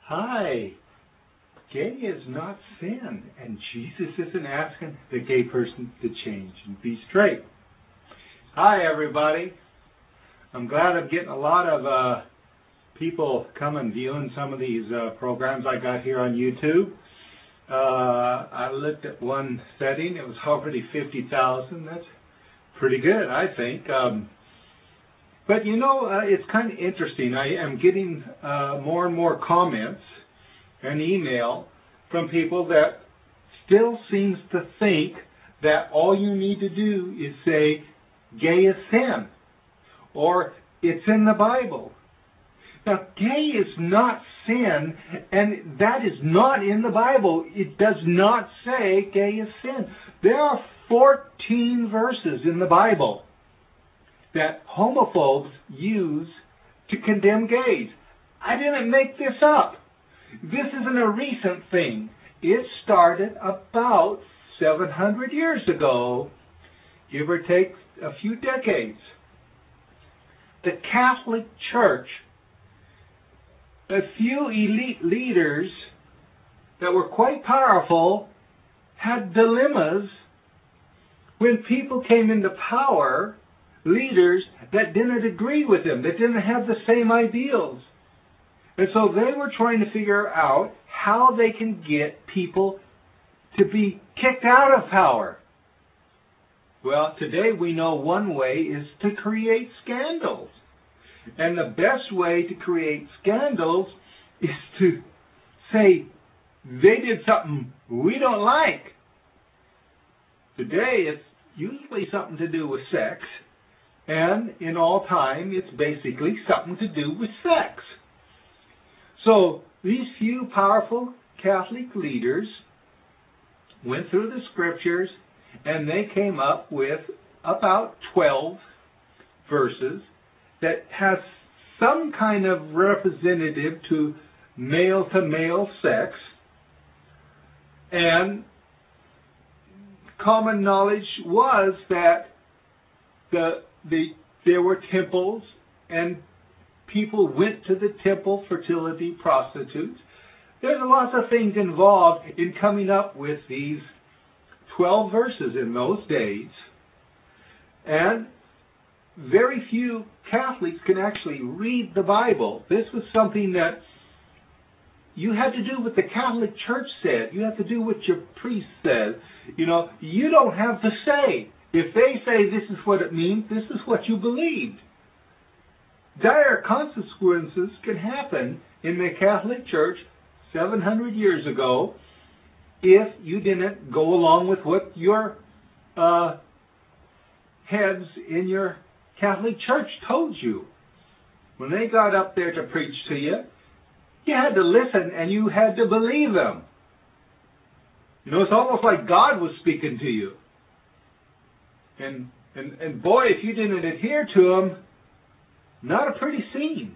Hi, gay is not sin, and Jesus isn't asking the gay person to change and be straight. Hi, everybody. I'm glad I'm getting a lot of people coming viewing some of these programs I got here on YouTube. I looked at one setting. It was already 50,000. That's pretty good, I think. But you know, it's kind of interesting. I am getting more and more comments and email from people that still seems to think that all you need to do is say gay is sin or it's in the Bible. Now, gay is not sin, and that is not in the Bible. It does not say gay is sin. There are 14 verses in the Bible that homophobes use to condemn gays. I didn't make this up. This isn't a recent thing. It started about 700 years ago, give or take a few decades. The Catholic Church, a few elite leaders that were quite powerful, had dilemmas when people came into power, leaders that didn't agree with them, that didn't have the same ideals. And so they were trying to figure out how they can get people to be kicked out of power. Well, today we know one way is to create scandals. And the best way to create scandals is to say, they did something we don't like. Today it's usually something to do with sex. And in all time, it's basically something to do with sex. So these few powerful Catholic leaders went through the scriptures and they came up with about 12 verses that has some kind of representative to male sex. And common knowledge was that there were temples and people went to the temple, fertility, prostitutes. There's lots of things involved in coming up with these 12 verses in those days. And very few Catholics can actually read the Bible. This was something that you had to do what the Catholic Church said. You have to do what your priest said. You know, you don't have to say. If they say this is what it means, this is what you believed. Dire consequences can happen in the Catholic Church 700 years ago if you didn't go along with what your heads in your Catholic Church told you. When they got up there to preach to you, you had to listen and you had to believe them. You know, it's almost like God was speaking to you. And boy, if you didn't adhere to them, not a pretty scene.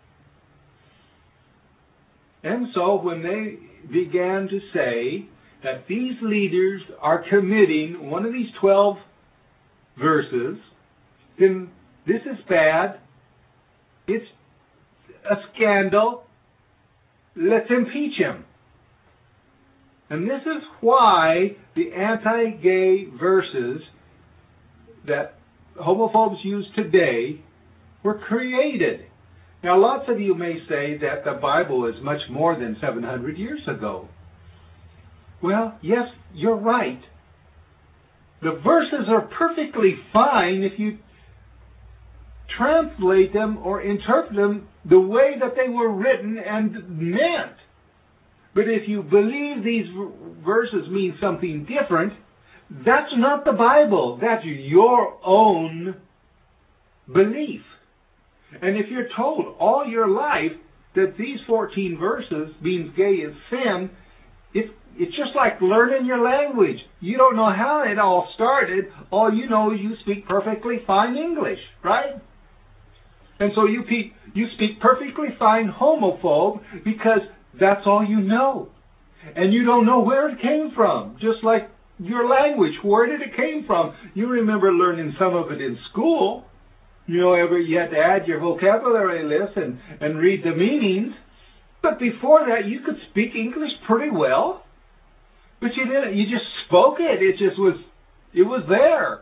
And so when they began to say that these leaders are committing one of these 12 verses, then this is bad. It's a scandal. Let's impeach him. And this is why the anti-gay verses that homophobes use today were created. Now, lots of you may say that the Bible is much more than 700 years ago. Well, yes, you're right. The verses are perfectly fine if you translate them or interpret them the way that they were written and meant. But if you believe these verses mean something different, that's not the Bible. That's your own belief. And if you're told all your life that these 14 verses means gay is sin, it's just like learning your language. You don't know how it all started. All you know is you speak perfectly fine English, right? And so you speak perfectly fine homophobe because that's all you know. And you don't know where it came from. Just like your language, where did it came from? You remember learning some of it in school. You know, you had to add your vocabulary list and read the meanings. But before that, you could speak English pretty well. But you didn't. You just spoke it. It was there.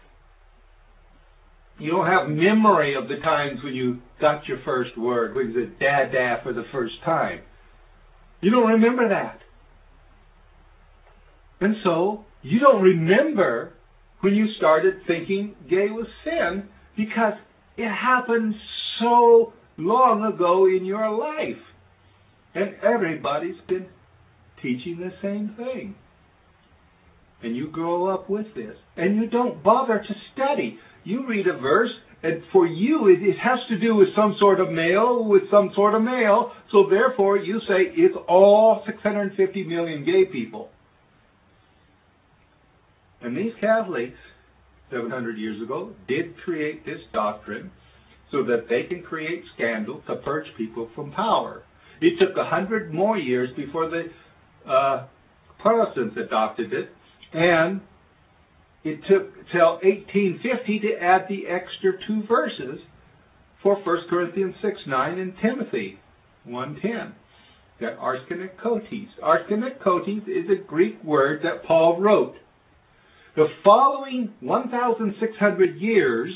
You don't have memory of the times when you got your first word, when you said dada for the first time. You don't remember that. And so, you don't remember when you started thinking gay was sin, because it happened so long ago in your life. And everybody's been teaching the same thing. And you grow up with this. And you don't bother to study. You read a verse, and for you it has to do with some sort of male, with some sort of male, so therefore you say it's all 650 million gay people. And these Catholics, 700 years ago, did create this doctrine so that they can create scandal to purge people from power. It took 100 more years before the Protestants adopted it, and it took till 1850 to add the extra 2 verses for 1 Corinthians 6:9 and Timothy 1:10. That arskenekotes. Arskenekotes is a Greek word that Paul wrote. The following 1,600 years,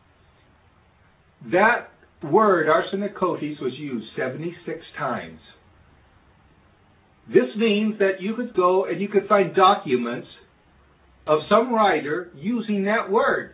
that word arskenekotes was used 76 times. This means that you could go and you could find documents of some writer using that word.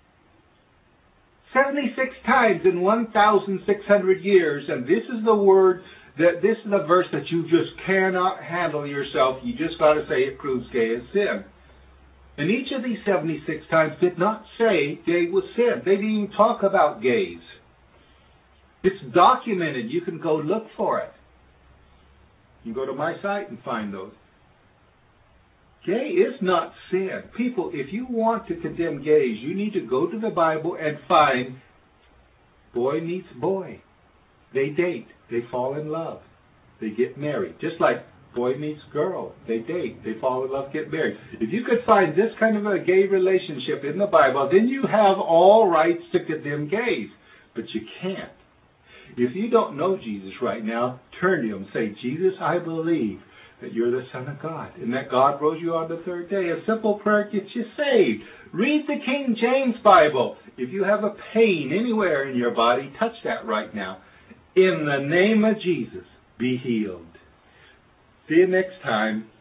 76 times in 1,600 years, and this is the word, this is the verse that you just cannot handle yourself. You just got to say it proves gay is sin. And each of these 76 times did not say gay was sin. They didn't even talk about gays. It's documented. You can go look for it. You can go to my site and find those. Gay is not sin. People, if you want to condemn gays, you need to go to the Bible and find boy meets boy. They date. They fall in love. They get married. Just like boy meets girl. They date. They fall in love, get married. If you could find this kind of a gay relationship in the Bible, then you have all rights to condemn gays. But you can't. If you don't know Jesus right now, turn to him and say, Jesus, I believe that you're the Son of God and that God rose you on the third day. A simple prayer gets you saved. Read the King James Bible. If you have a pain anywhere in your body, touch that right now. In the name of Jesus, be healed. See you next time.